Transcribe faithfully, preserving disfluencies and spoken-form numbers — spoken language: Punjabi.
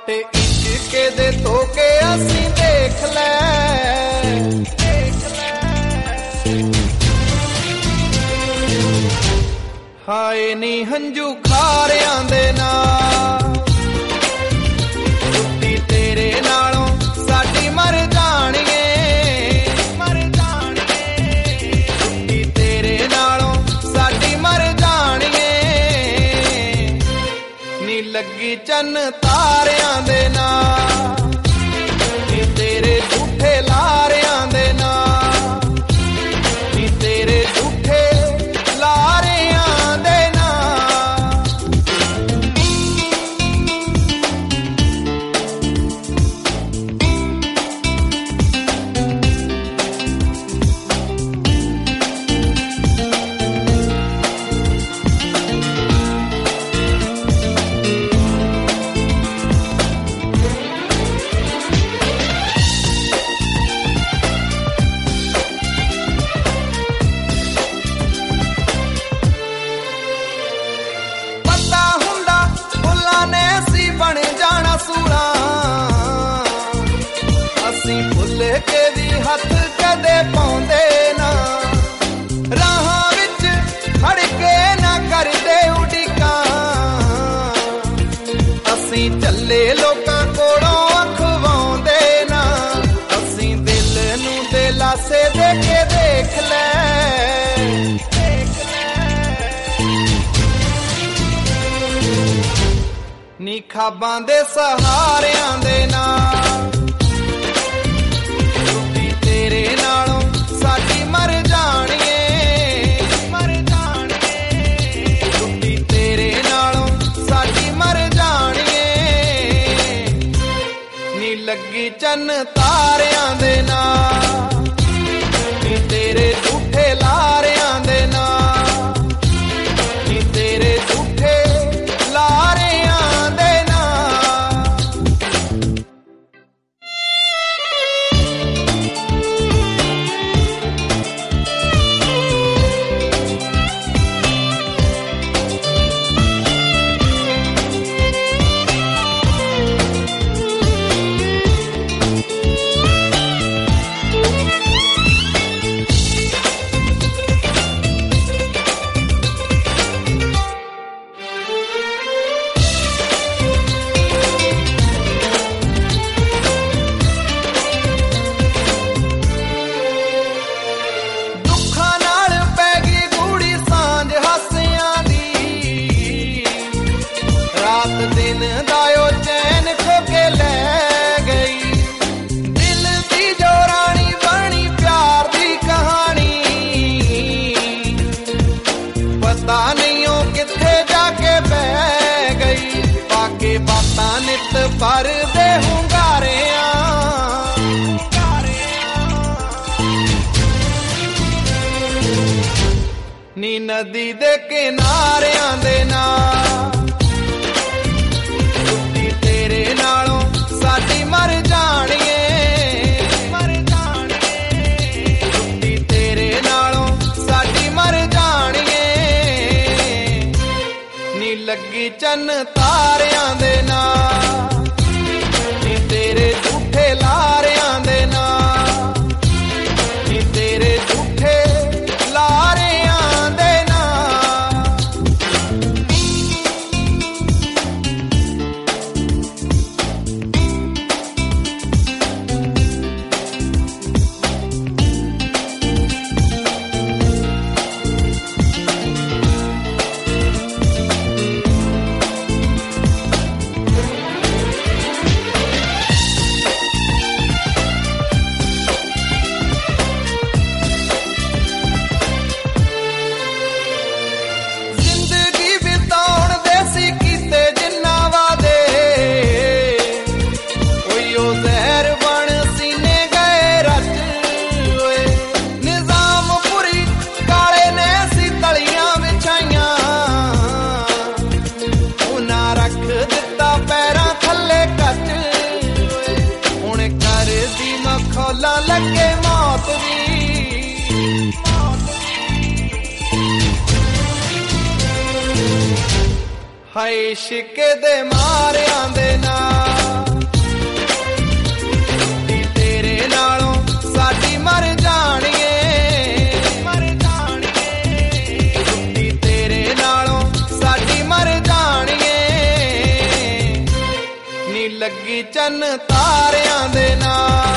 ਪੱਟ ਇਸ਼ਕੇ ਦੇ ਧੋਕੇ ਅਸੀਂ ਦੇਖ ਲੈ ਹਾਏ ਨੀ ਹੰਝੂ ਖਾਰਿਆਂ ਦੇ ਨਾਲ ਟੁੱਟੀ ਤੇਰੇ ਨਾਲੋਂ ਸਾਡੀ ਮਰ ਜਾਣੀਏ ਮਰ ਜਾਣੀਏ ਟੁੱਟੀ ਤੇਰੇ ਨਾਲੋਂ ਸਾਡੀ ਮਰ ਜਾਣੀਏ ਨੀ ਲੱਗੀ ਚੰਨ ਤਾਰਿਆਂ ਦੇ ਨਾਲ ਨੀ ਤੇਰੇ ਝੂਠੇ ਲਾਰਿਆਂ ਦੇ ਨਾਲ ਨੀ ਤੇਰੇ ਝੂਠੇ ਲਾਰਿਆਂ ਦੇ ਨਾਲ ਬਣ ਜਾਣਾ ਸੂਲਾ ਅਸੀਂ ਭੁੱਲ ਕੇ ਵੀ ਹੱਥ ਕਦੇ ਪਾਉਂਦੇ ਨਾ ਰਾਹਾਂ ਵਿੱਚ ਖੜ ਕੇ ਨਾ ਕਰਦੇ ਉਡੀਕਾਂ ਅਸੀਂ ਚੱਲੇ ਲੋਕਾਂ ਕੋਲੋਂ ਅਖਵਾਉਂਦੇ ਨਾ ਅਸੀਂ ਦਿਲ ਨੂੰ ਦਿਲਾਸੇ ਦੇ ਕੇ ਦੇਖ ਲੈ ਨੀ ਖਾਬਾਂ ਦੇ ਸਹਾਰਿਆਂ ਦੇ ਨਾਲ ਟੁੱਟੀ ਤੇਰੇ ਨਾਲੋਂ ਸਾਡੀ ਮਰ ਜਾਣੀਏ ਮਰ ਜਾਣੀਏ ਟੁੱਟੀ ਤੇਰੇ ਨਾਲੋਂ ਸਾਡੀ ਮਰ ਜਾਣੀਏ ਨੀ ਲੱਗੀ ਚੰਨ ਤਾਰਿਆਂ ਦੇ ਨਾਲ ਨੀ ਤੇਰੇ ਝੂਠੇ ਲਾਰਿਆਂ ਦੇ ਨਾਲ ਨੀ ਤੇਰੇ ਝੂਠੇ ਲਾਰਿਆਂ ਦਿਨ ਦਾਇਓ ਚੈਨ ਖੋ ਕੇ ਲੈ ਗਈ ਦਿਲ ਦੀ ਜੋ ਰਾਣੀ ਬਣੀ ਪਿਆਰ ਦੀ ਕਹਾਣੀ ਪਤਾ ਨਹੀਂ ਉਹ ਕਿੱਥੇ ਜਾ ਕੇ ਬਹਿ ਗਈ ਪਾ ਕੇ ਬਾਤਾਂ ਨਿੱਤ ਭਰਦੇ ਹੁੰਗਾਰਿਆਂ ਨੀ ਨਦੀ ਦੇ ਕਿਨਾਰਿਆਂ ਦੇ ਨਾਲ ਨਾਲੋਂ ਸਾਡੀ ਮਰ ਜਾਣੀਏ ਮਰ ਜਾਣੀਏ ਟੁੱਟੀ ਤੇਰੇ ਨਾਲੋਂ ਸਾਡੀ ਮਰ ਜਾਣੀਏ ਨੀ ਲੱਗੀ ਚੰਨ ਤਾਰਿਆਂ ਦੇ ਨਾਲ ਨੀ ਤੇਰੇ ਝੂਠੇ ਲਾਰਿਆਂ ਦੇ ਨਾਲ ਨੀ ਤੇਰੇ ਝੂਠੇ ਲਾਰਿਆਂ ਦੇ ਨਾਲ ਲੱਗੇ ਮੌਤ ਦੀ ਹਾਏ ਇਸ਼ਕ ਦੇ ਮਾਰਿਆਂ ਦੇ ਨਾਲ ਚੰਨ ਤਾਰਿਆਂ ਦੇ ਨਾਲ।